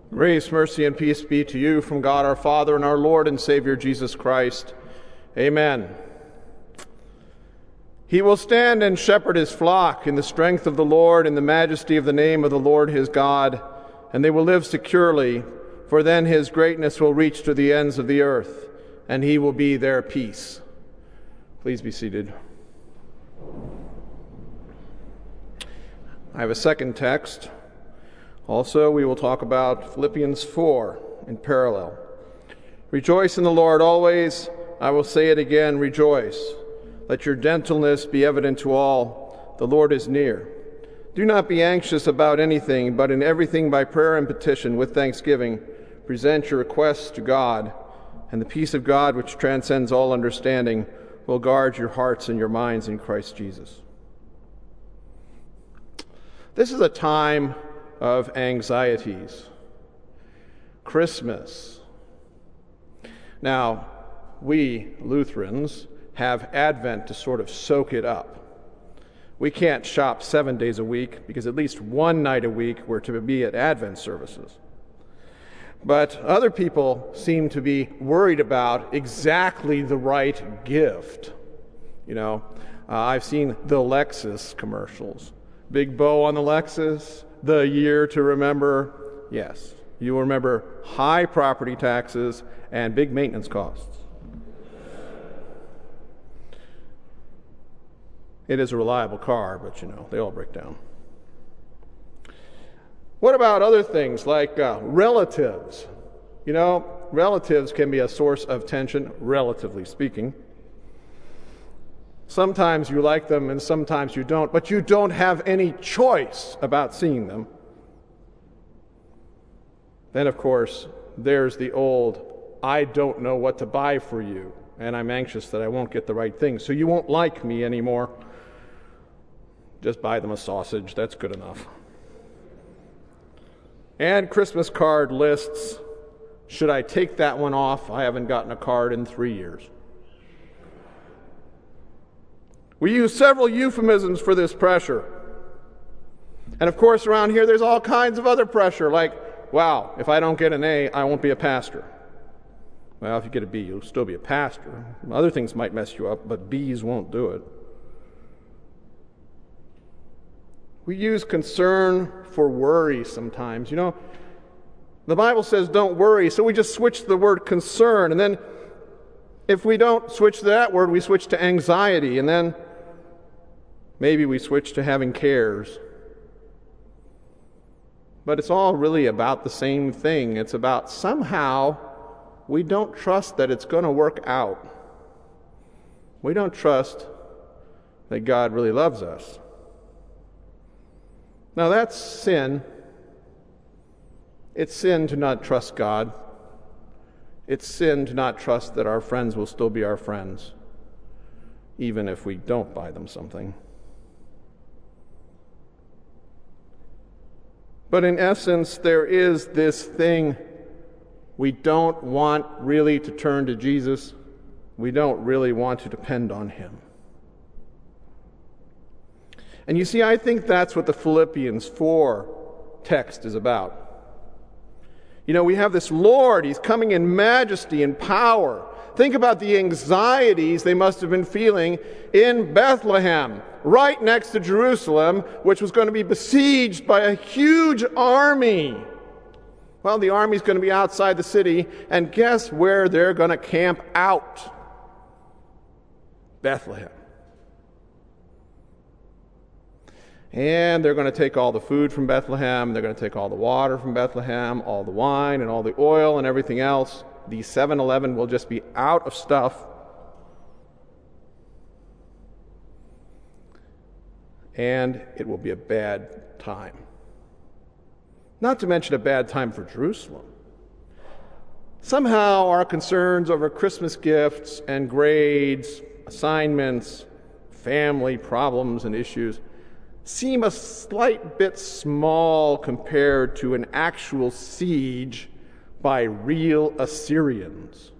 Grace, mercy, and peace be to you from God our Father and our Lord and Savior Jesus Christ. Amen. He will stand and shepherd his flock in the strength of the Lord, in the majesty of the name of the Lord his God, and they will live securely, for then his greatness will reach to the ends of the earth, and he will be their peace. Please be seated. I have a second text. Also, we will talk about Philippians 4 in parallel. Rejoice in the Lord always. I will say it again, rejoice. Let your gentleness be evident to all. The Lord is near. Do not be anxious about anything, but in everything by prayer and petition with thanksgiving, present your requests to God, and the peace of God, which transcends all understanding, will guard your hearts and your minds in Christ Jesus. This is a time of anxieties. Christmas. Now, we Lutherans have Advent to sort of soak it up. We can't shop 7 days a week because at least one night a week we're to be at Advent services. But other people seem to be worried about exactly the right gift. I've seen the Lexus commercials. Big bow on the Lexus, the year to remember. Yes, you will remember high property taxes and big maintenance costs. It is a reliable car, but they all break down. What about other things like relatives? Relatives can be a source of tension, relatively speaking. Sometimes you like them and sometimes you don't, but you don't have any choice about seeing them. Then, of course, there's the old, I don't know what to buy for you, and I'm anxious that I won't get the right thing, so you won't like me anymore. Just buy them a sausage, that's good enough. And Christmas card lists. Should I take that one off? I haven't gotten a card in 3 years. We use several euphemisms for this pressure. And of course, around here, there's all kinds of other pressure, like, wow, if I don't get an A, I won't be a pastor. Well, if you get a B, you'll still be a pastor. Other things might mess you up, but B's won't do it. We use concern for worry sometimes. The Bible says don't worry, so we just switch the word concern. And then if we don't switch to that word, we switch to anxiety. And then maybe we switch to having cares. But it's all really about the same thing. It's about somehow we don't trust that it's going to work out. We don't trust that God really loves us. Now that's sin. It's sin to not trust God. It's sin to not trust that our friends will still be our friends, even if we don't buy them something. But in essence, there is this thing. We don't want really to turn to Jesus. We don't really want to depend on him. And you see, I think that's what the Philippians 4 text is about. We have this Lord. He's coming in majesty and power. Think about the anxieties they must have been feeling in Bethlehem, right next to Jerusalem, which was going to be besieged by a huge army. Well, the army's going to be outside the city, and guess where they're going to camp out? Bethlehem. And they're going to take all the food from Bethlehem, they're going to take all the water from Bethlehem, all the wine and all the oil and everything else. The 7-Eleven will just be out of stuff. And it will be a bad time. Not to mention a bad time for Jerusalem. Somehow our concerns over Christmas gifts and grades, assignments, family problems and issues seem a slight bit small compared to an actual siege by real Assyrians.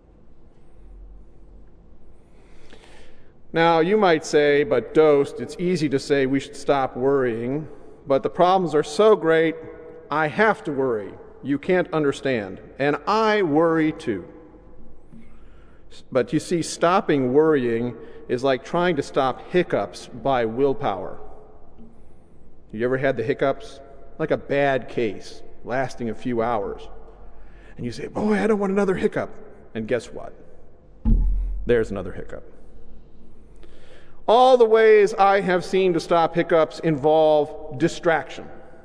Now, you might say, but Dost, it's easy to say we should stop worrying, but the problems are so great, I have to worry. you can't understand. And I worry too. But you see, stopping worrying is like trying to stop hiccups by willpower. You ever had the hiccups? Like a bad case lasting a few hours. And you say, boy, I don't want another hiccup. And guess what? There's another hiccup. All the ways I have seen to stop hiccups involve distraction.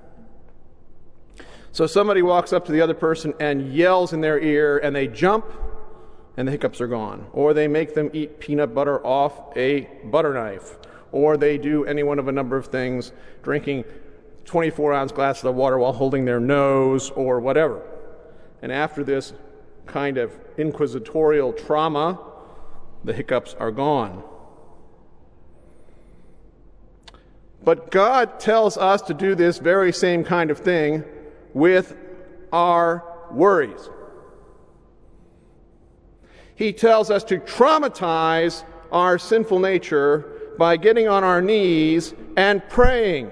So somebody walks up to the other person and yells in their ear, and they jump, and the hiccups are gone. Or they make them eat peanut butter off a butter knife. Or they do any one of a number of things, drinking 24-ounce glasses of water while holding their nose or whatever. And after this kind of inquisitorial trauma, the hiccups are gone. But God tells us to do this very same kind of thing with our worries. He tells us to traumatize our sinful nature by getting on our knees and praying.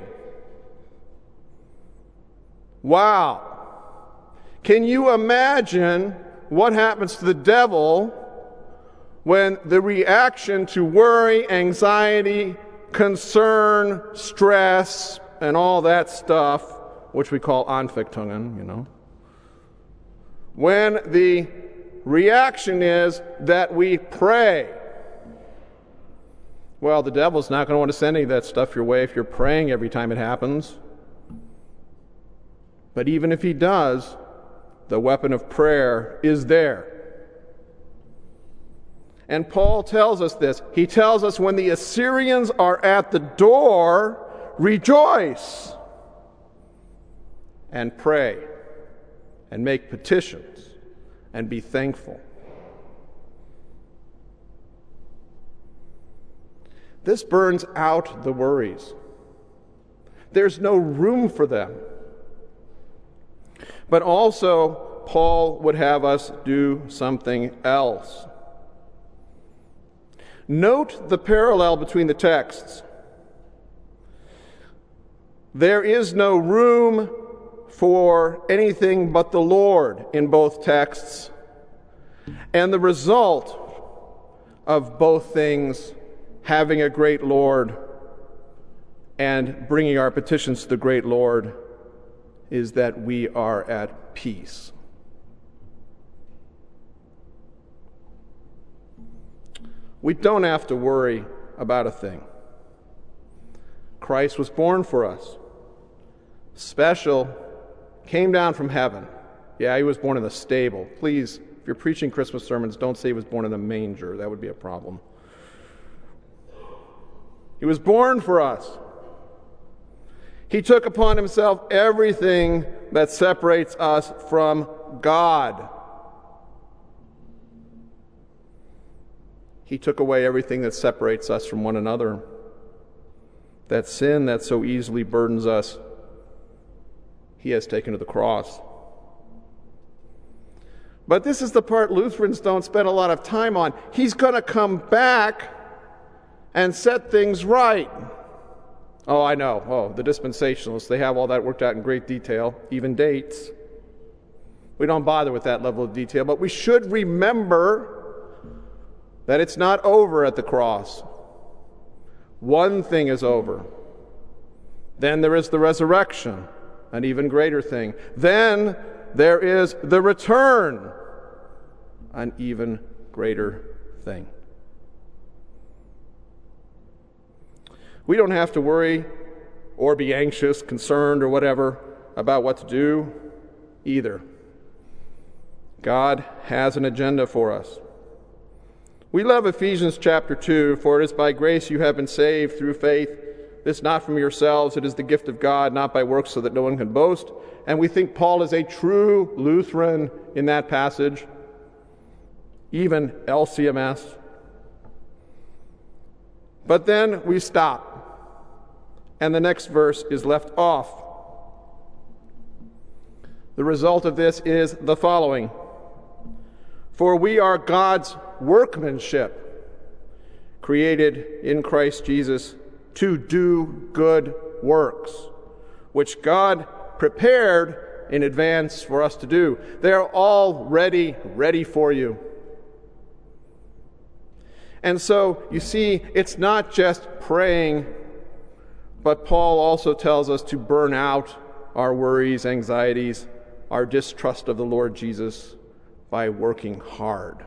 Wow. Can you imagine what happens to the devil when the reaction to worry, anxiety, concern, stress, and all that stuff, which we call Anfechtungen, when the reaction is that we pray? Well, the devil's not going to want to send any of that stuff your way if you're praying every time it happens. But even if he does, the weapon of prayer is there. And Paul tells us this. He tells us when the Assyrians are at the door, rejoice and pray and make petitions and be thankful. This burns out the worries. There's no room for them. But also, Paul would have us do something else. Note the parallel between the texts. There is no room for anything but the Lord in both texts. And the result of both things, having a great Lord and bringing our petitions to the great Lord, is that we are at peace. We don't have to worry about a thing. Christ was born for us. Special, came down from heaven. Yeah, he was born in the stable. Please, if you're preaching Christmas sermons, don't say he was born in a manger. That would be a problem. He was born for us. He took upon himself everything that separates us from God. He took away everything that separates us from one another. That sin that so easily burdens us, he has taken to the cross. But this is the part Lutherans don't spend a lot of time on. He's going to come back and set things right. Oh, I know. Oh, the dispensationalists, they have all that worked out in great detail, even dates. We don't bother with that level of detail, but we should remember that it's not over at the cross. One thing is over. Then there is the resurrection, an even greater thing. Then there is the return, an even greater thing. We don't have to worry or be anxious, concerned, or whatever about what to do either. God has an agenda for us. We love Ephesians chapter 2, for it is by grace you have been saved through faith. This not from yourselves, it is the gift of God, not by works, so that no one can boast. And we think Paul is a true Lutheran in that passage, even LCMS. But then we stop, and the next verse is left off. The result of this is the following: for we are God's workmanship, created in Christ Jesus to do good works, which God prepared in advance for us to do. They're already ready for you. And so, you see, it's not just praying, but Paul also tells us to burn out our worries, anxieties, our distrust of the Lord Jesus by working hard.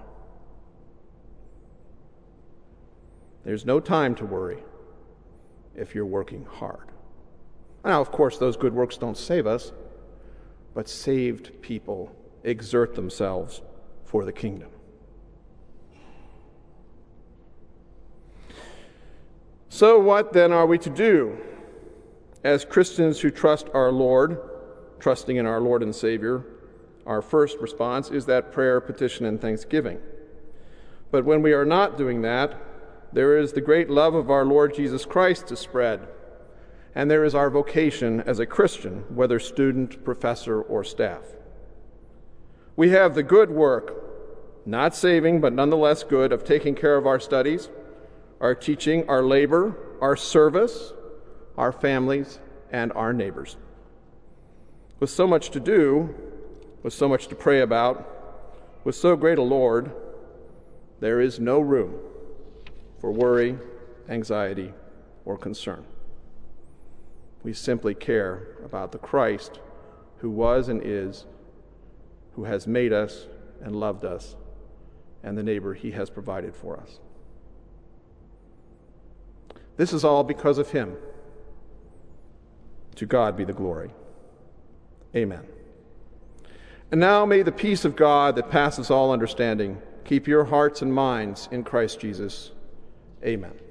There's no time to worry if you're working hard. Now, of course, those good works don't save us, but saved people exert themselves for the kingdom. So what then are we to do as Christians who trust our Lord, trusting in our Lord and Savior? Our first response is that prayer, petition, and thanksgiving. But when we are not doing that, there is the great love of our Lord Jesus Christ to spread, and there is our vocation as a Christian, whether student, professor, or staff. We have the good work, not saving, but nonetheless good, of taking care of our studies, our teaching, our labor, our service, our families, and our neighbors. With so much to do, with so much to pray about, with so great a Lord, there is no room for worry, anxiety, or concern. We simply care about the Christ who was and is, who has made us and loved us, and the neighbor he has provided for us. This is all because of him. To God be the glory. Amen. And now may the peace of God that passes all understanding keep your hearts and minds in Christ Jesus. Amen.